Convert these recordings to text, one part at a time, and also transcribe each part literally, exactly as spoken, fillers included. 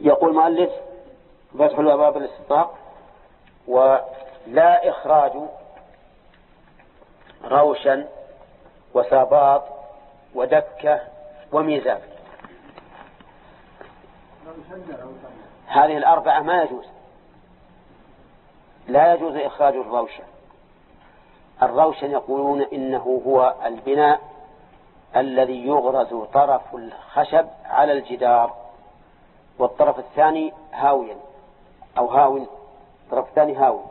يقول مؤلف فتح الأبواب الاستطراق: ولا إخراج روشا وساباط ودكة وميزاب. هذه الأربعة ما يجوز، لا يجوز إخراج الروشن. الروشن يقولون إنه هو البناء الذي يغرز طرف الخشب على الجدار والطرف الثاني هاويا أو هاوي، الطرف الثاني هاوي،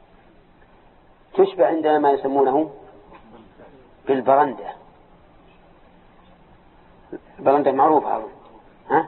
تشبه عندنا ما يسمونه بالبرندة. البرندة معروفة، ها؟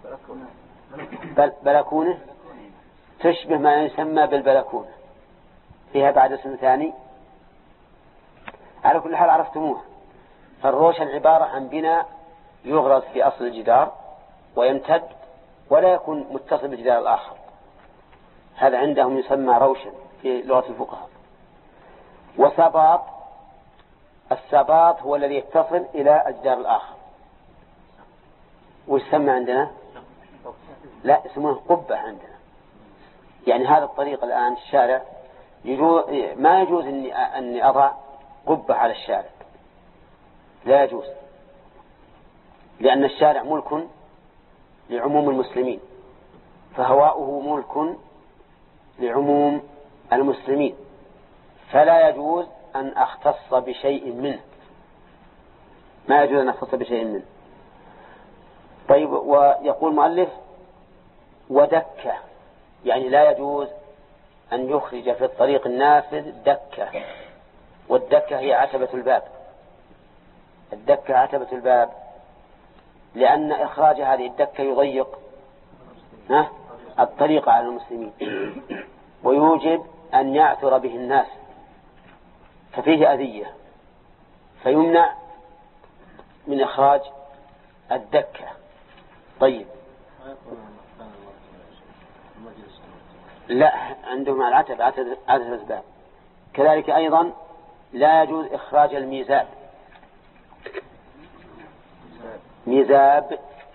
بلكونة، تشبه ما يسمى بالبلكونة، فيها بعد اسم ثاني. على كل حال عرفتموها. فالروشن عبارة عن بناء يغرز في أصل الجدار ويمتد ولا يكون متصل بالجدار الآخر، هذا عندهم يسمى روشن في لغة الفقهاء. وسباط، السباط هو الذي يتصل إلى الجدار الآخر، ويسمى عندنا لا اسمه قبة عندنا. يعني هذا الطريق الآن الشارع يجوز ما يجوز أني, أني أضع قبة على الشارع، لا يجوز، لأن الشارع ملك لعموم المسلمين، فهواؤه ملك لعموم المسلمين، فلا يجوز أن أختص بشيء منه، ما يجوز أن أختص بشيء منه. طيب، ويقول مؤلف ودكة، يعني لا يجوز أن يخرج في الطريق النافذ دكة، والدكة هي عتبة الباب، الدكة عتبة الباب، لأن إخراج هذه الدكة يضيق الطريق على المسلمين ويوجب أن يعثر به الناس، ففيه أذية، فيمنع من إخراج الدكة. طيب، لا، عندهم العتبة عتبة الباب. كذلك أيضا لا يجوز إخراج الميزاب. ميزاب،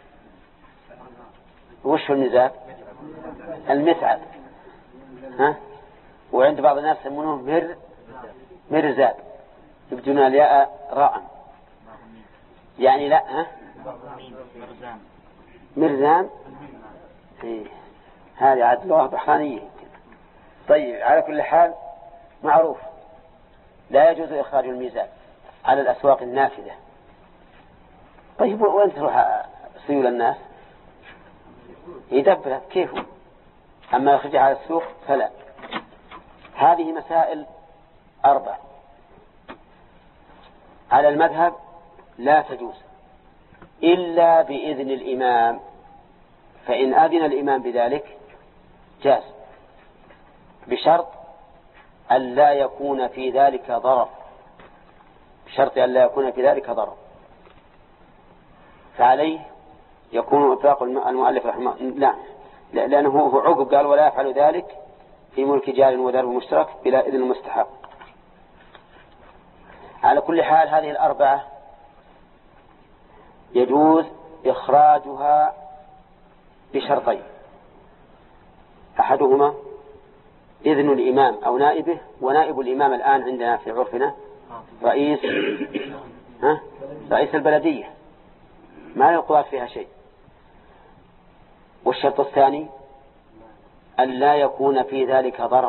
وش الميزاب؟ المسعد، ها؟ وعند بعض الناس يسمونه مر مرزاب، يبدون الياء راء، يعني لا، ها؟ مرزان، إيه. هذه عاد لغة بحرانية. طيب، على كل حال معروف لا يجوز إخراج الميزاب على الأسواق النافذة. طيب، وين تروح سيول الناس؟ يدبر كيف، أما يخرج على السوق فلا. هذه مسائل أربع. على المذهب لا تجوز إلا بإذن الإمام، فإن أذن الإمام بذلك جاز، بشرط أن لا يكون في ذلك ضرر، بشرط أن لا يكون في ذلك ضرر. فعليه يكون إطلاق المؤلف رحمه لا لأنه هو عقب قال ولا يفعل ذلك في ملك جار ودرب مشترك بلا إذن المستحق. على كل حال هذه الأربعة يجوز إخراجها بشرطين: أحدهما إذن الإمام أو نائبه، ونائب الإمام الآن عندنا في عرفنا رئيس ها؟ رئيس البلدية، ما يقال فيها شيء. والشرط الثاني أن لا يكون في ذلك ضرر،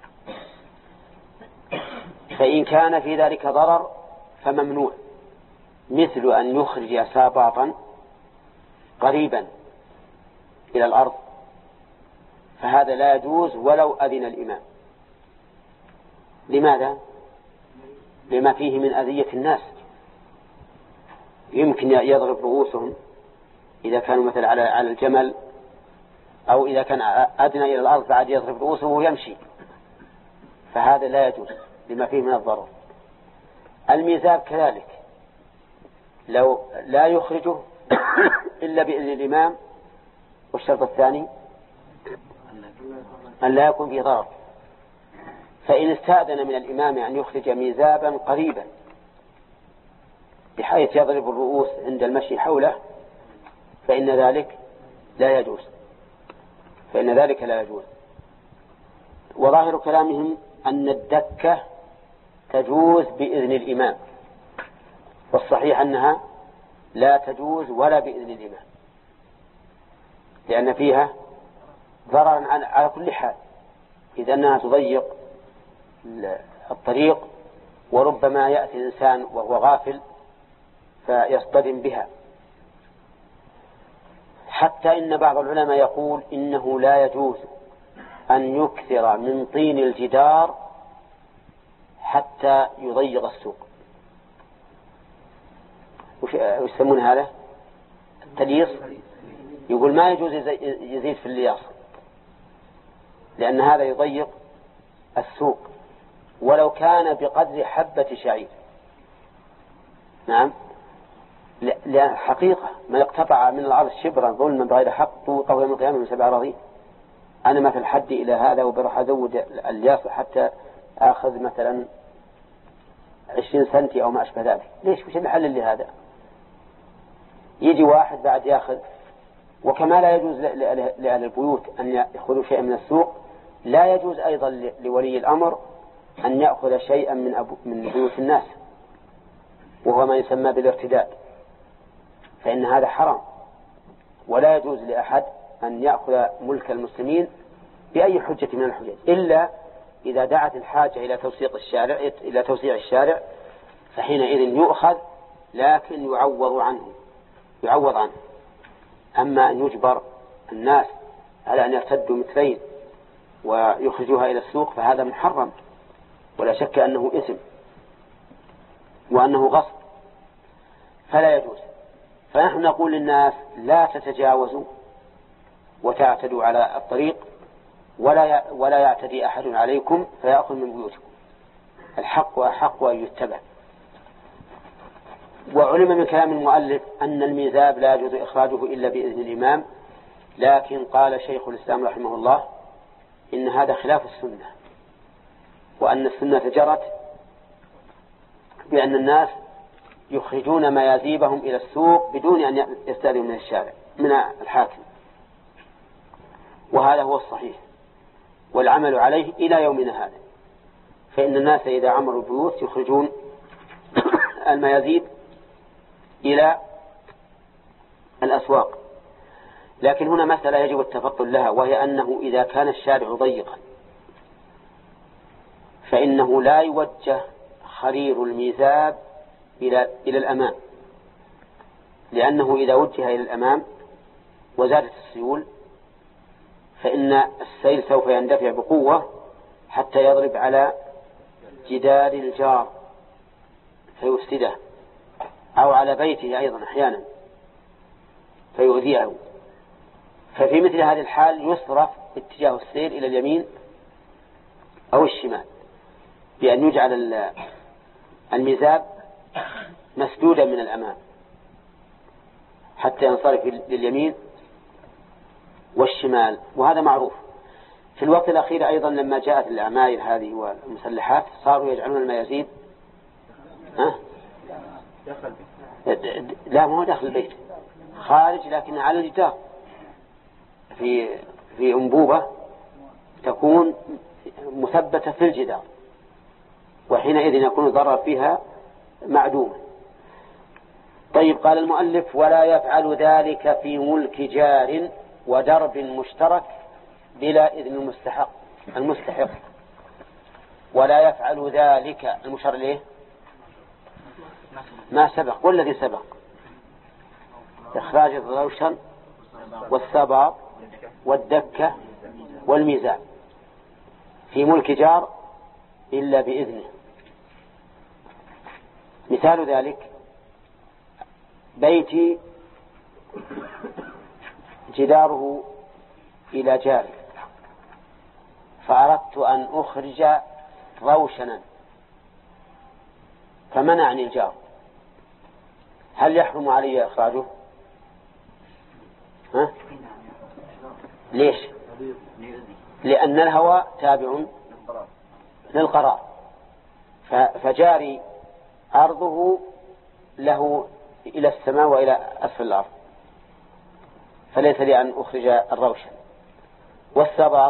فإن كان في ذلك ضرر فممنوع، مثل أن يخرج ساباطا قريبا إلى الأرض، فهذا لا يجوز ولو أذن الإمام. لماذا؟ لما فيه من أذية الناس، يمكن يضرب رؤوسهم إذا كانوا مثل على على الجمل، أو إذا كان أدنى إلى الأرض بعد يضرب رؤوسه ويمشي، فهذا لا يجوز لما فيه من الضرر. الميزاب كذلك لو لا يخرجه إلا بإذن الإمام. والشرط الثاني أن لا يكون فيه ضرر، فإن استأذن من الإمام أن يخرج ميزابا قريبا بحيث يضرب الرؤوس عند المشي حوله فإن ذلك لا يجوز. فإن ذلك لا يجوز. وظاهر كلامهم أن الدكة تجوز بإذن الإمام، والصحيح أنها لا تجوز ولا بإذن الإمام، لأن فيها ضررا على كل حال، إذا أنها تضيق الطريق، وربما يأتي الإنسان وهو غافل فيصطدم بها. حتى إن بعض العلماء يقول إنه لا يجوز أن يكثر من طين الجدار حتى يضيق السوق. وش يسمون هذا؟ التليص. يقول ما يجوز يزيد في اللياص، لأن هذا يضيق السوق ولو كان بقدر حبة شعير. نعم، لأن حقيقة ما يقتطع من الأرض شبرا ظلما بغير حق طوقه يوم القيامة من سبع أراضين. أنا مثل حدي إلى هذا وبروح أزود الياص حتى أخذ مثلا عشرين سنتي أو ما أشبه ذلك. ليش؟ وش الحل لهذا؟ يجي واحد بعد يأخذ. وكما لا يجوز لأهل البيوت أن يأخذوا شيئا من السوق، لا يجوز أيضا لولي الأمر أن يأخذ شيئا من أبو من بيوت الناس، وهو ما يسمى بالارتداد، فإن هذا حرام. ولا يجوز لأحد أن يأخذ ملك المسلمين بأي حجة من الحجج، إلا إذا دعت الحاجة إلى توسيع الشارع إلى توسيع الشارع فحينئذ يؤخذ، لكن يعوض عنه يعوض عنه. أما أن يجبر الناس على أن يرتدوا مثلين ويخرجوها إلى السوق فهذا محرم، ولا شك أنه إثم وأنه غصب، فلا يجوز. فنحن نقول للناس لا تتجاوزوا وتعتدوا على الطريق، ولا ولا يعتدي أحد عليكم فيأخذ من بيوتكم. الحق وأحق أن يتبع. وعلم من كلام المؤلف أن الميزاب لا يجوز إخراجه إلا بإذن الإمام، لكن قال شيخ الإسلام رحمه الله إن هذا خلاف السنة، وأن السنة جرت بأن الناس يخرجون ميازيبهم إلى السوق بدون أن يستأذنوا من الشارع من الحاكم، وهذا هو الصحيح والعمل عليه إلى يومنا هذا. فإن الناس إذا عمروا البيوت يخرجون الميازيب إلى الأسواق. لكن هنا مسألة يجب التفطن لها، وهي أنه إذا كان الشارع ضيقا فإنه لا يوجه خرير الميزاب إلى إلى الأمام، لأنه إذا وجه إلى الأمام وزادت السيول فإن السيل سوف يندفع بقوة حتى يضرب على جدار الجار فيفسده، أو على بيته أيضا أحيانا فيؤذيه. ففي مثل هذه الحال يصرف اتجاه السير إلى اليمين أو الشمال، بأن يجعل الميزاب مسدودا من الأمام حتى ينصرف لليمين والشمال، وهذا معروف. في الوقت الأخير أيضا لما جاءت العماير هذه والمسلحات صاروا يجعلون الميازيب ها؟ لا، ما هو داخل البيت، خارج، لكن على الجدار في في أنبوبة تكون مثبتة في الجدار، وحينئذ يكون الضرر فيها معدوما. طيب، قال المؤلف ولا يفعل ذلك في ملك جار ودرب مشترك بلا إذن المستحق المستحق ولا يفعل ذلك المشار إليه ما سبق والذي سبق، إخراج الروشن والسباب والدكة والميزان في ملك جار إلا بإذنه. مثال ذلك بيتي جداره إلى جاري فأردت أن أخرج روشنا فمنعني الجار، هل يحرم علي إخراجه؟ ها؟ ليش؟ لأن الهواء تابع للقرار، فجاري أرضه له إلى السماء وإلى أسفل الأرض، فليس لي أن أخرج الروشن. والسباط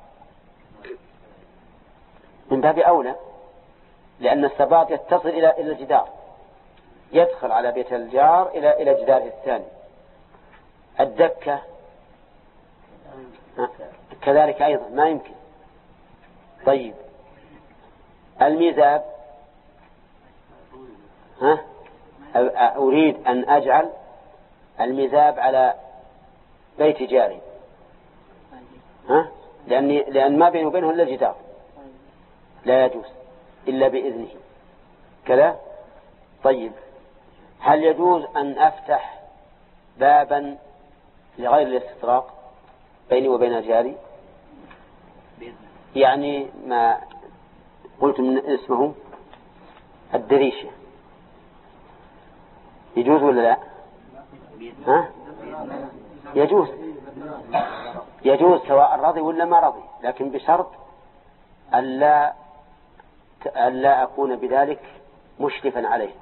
من باب أولى، لأن السباط يتصل إلى إلى الجدار، يدخل على بيت الجار إلى إلى جداره الثاني. الدكة كذلك أيضا ما يمكن. طيب الميزاب، ها أريد أن أجعل الميزاب على بيت جاري، ها لأني لأن ما بينه وبينه إلا الجدار، لا يجوز إلا بإذنه كذا. طيب هل يجوز أن أفتح بابا لغير الاستطراق بيني وبين جاري؟ يعني ما قلت من اسمه الدريشة، يجوز ولا لا؟ ها؟ يجوز يجوز سواء رضي ولا ما رضي، لكن بشرط ألا ألا أكون بذلك مشرفا عليه،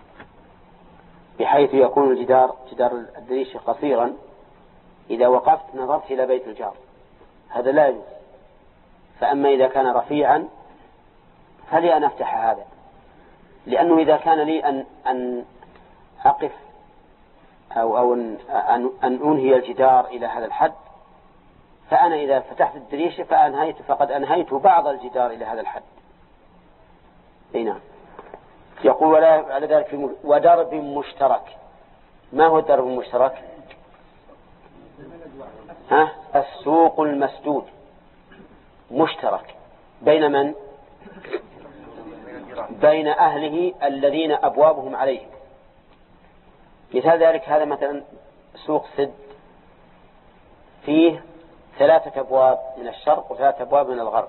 بحيث يكون الجدار جدار الدريشة قصيرا، إذا وقفت نظرت إلى بيت الجار، هذا لا يجوز. فأما إذا كان رفيعا فلي أن أفتح هذا، لأنه إذا كان لي أن أن أقف أو أو أن أن أنهي الجدار إلى هذا الحد، فأنا إذا فتحت الدريشة فأنهيت فقد أنهيت بعض الجدار إلى هذا الحد. هنا يقول ولا على ذلك في ودرب مشترك. ما هو الدرب المشترك؟ ها السوق المسدود مشترك بين من؟ بين أهله الذين أبوابهم عليه. مثال ذلك هذا مثلا سوق سد فيه ثلاثة أبواب من الشرق وثلاثة أبواب من الغرب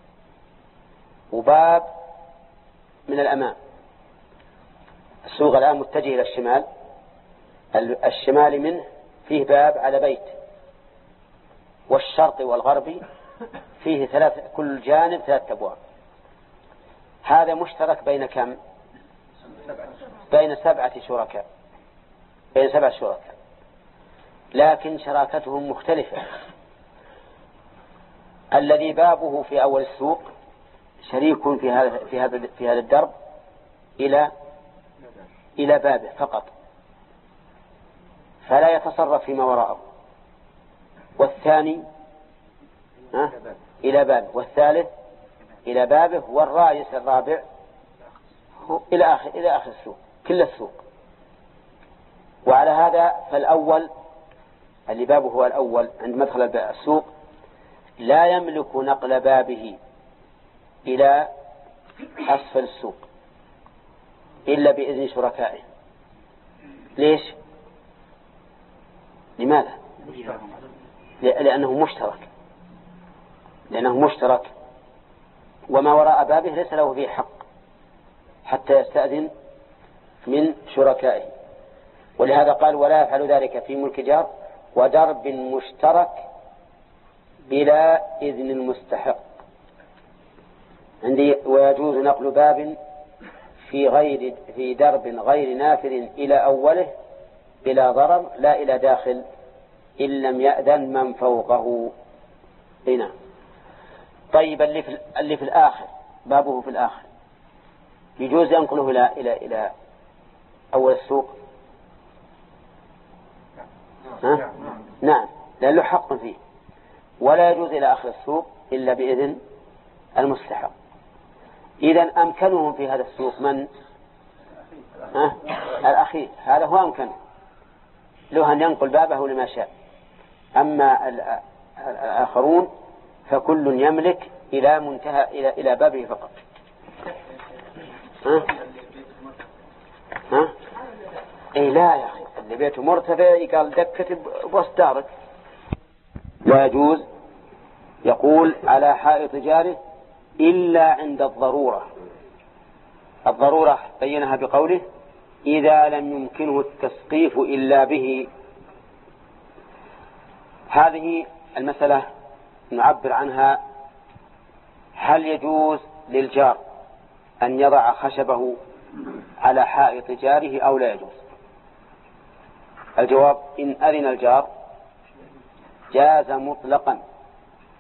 وباب من الأمام. السوق الآن متجه إلى الشمال، الشمال منه فيه باب على بيت، والشرق والغربي فيه ثلاث، كل جانب ثلاثة أبواب. هذا مشترك بين كم؟ بين سبعة شركاء، بين سبعة شركاء، لكن شراكتهم مختلفة. الذي بابه في أول السوق شريك في هذا في هذا في هذا الدرب إلى إلى بابه فقط، فلا يتصرف فيما وراءه. والثاني ها إلى بابه، والثالث إلى بابه، والرئيس الرابع إلى آخر إلى آخر السوق، كل السوق. وعلى هذا فالأول اللي بابه هو الأول عند مدخل السوق لا يملك نقل بابه إلى أسفل السوق إلا بإذن شركائه. ليش؟ لماذا؟ لأنه مشترك، لأنه مشترك وما وراء بابه ليس له فيه حق حتى يستأذن من شركائه. ولهذا قال ولا يفعل ذلك في ملك جار ودرب مشترك بلا إذن المستحق. عندي ويجوز نقل باب في غير في درب غير نافذ إلى أوله بلا ضرر لا إلى داخل إن لم يأذن من فوقه. هنا طيب اللي في اللي في الآخر بابه في الآخر يجوز ينقله إلى إلى إلى أول السوق؟ ها؟ نعم لأن له حق فيه. ولا يجوز إلى آخر السوق إلا بإذن المستحق. إذن أمكنهم في هذا السوق من؟ ها؟ الأخير، هذا هو أمكنه له أن ينقل بابه لما شاء. أما الآخرون فكل يملك إلى منتهى إلى إلى بابه فقط. ها؟ ها؟ إيه لا يا أخي، اللي بيته مرتفع قال دكة بوسط دارك. ويجوز يقول على حائط جاره إلا عند الضرورة. الضرورة بينها بقوله إذا لم يمكنه التسقيف إلا به. هذه المسألة نعبر عنها: هل يجوز للجار أن يضع خشبه على حائط جاره أو لا يجوز؟ الجواب إن أذن الجار جاز مطلقا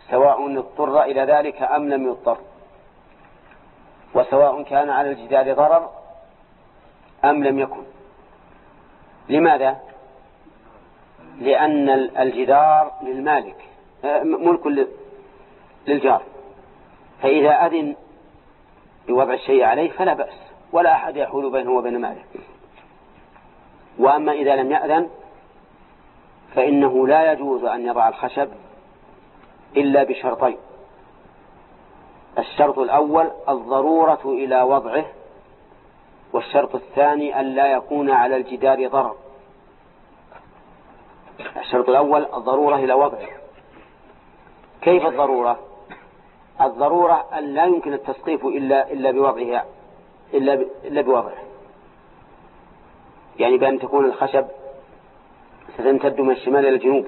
سواء اضطر إلى ذلك أم لم يضطر، وسواء كان على الجدار ضرر أم لم يكن. لماذا؟ لأن الجدار للمالك، ملك للجار، فإذا أذن بوضع الشيء عليه فلا بأس، ولا أحد يحول بينه وبين ماله. وأما إذا لم يأذن فإنه لا يجوز أن يضع الخشب إلا بشرطين: الشرط الأول الضرورة إلى وضعه، والشرط الثاني أن لا يكون على الجدار ضرر. الشرط الأول الضرورة إلى وضعه. كيف الضرورة؟ الضرورة أن لا يمكن التسقيف إلا إلا بوضعها إلا إلا بوضعه، يعني بأن تكون الخشب ستمتد من الشمال إلى الجنوب،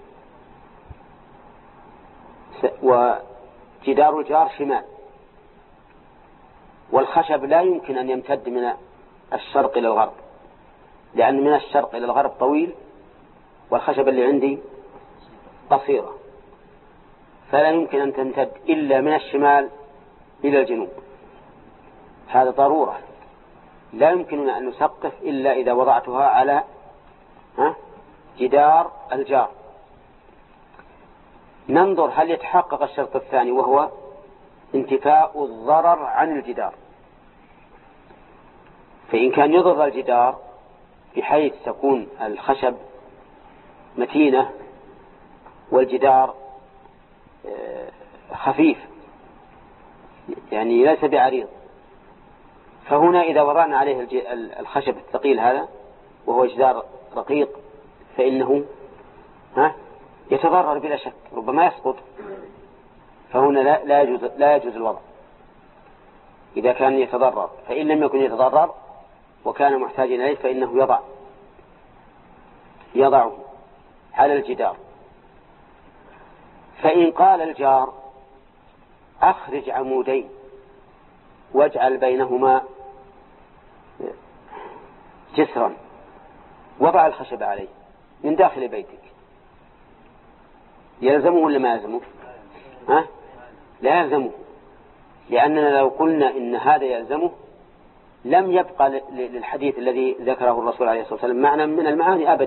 وجدار الجار شمال، والخشب لا يمكن أن يمتد من الشرق إلى الغرب، لأن من الشرق إلى الغرب طويل، والخشب اللي عندي قصيرة، فلا يمكن أن تمتد إلا من الشمال إلى الجنوب. هذا ضرورة، لا يمكننا أن نسقف إلا إذا وضعتها على جدار الجار. ننظر هل يتحقق الشرط الثاني، وهو انتفاء الضرر عن الجدار. فإن كان يضر الجدار بحيث تكون الخشب متينة والجدار خفيف، يعني ليس بعريض، فهنا إذا وضعنا عليه الخشب الثقيل هذا وهو جدار رقيق فإنه ها يتضرر بلا شك، ربما يسقط، فهنا لا, لا, يجوز, لا يجوز الوضع إذا كان يتضرر. فإن لم يكن يتضرر وكان محتاجا إليه فإنه يضع يضعه على الجدار. فإن قال الجار أخرج عمودين واجعل بينهما جسرا، وضع الخشب عليه من داخل بيتك، يلزمه ولا ما يلزمه؟ ها؟ لا يلزمه، لأننا لو قلنا إن هذا يلزمه لم يبقى للحديث الذي ذكره الرسول عليه الصلاة والسلام معنى من المعاني أبدا.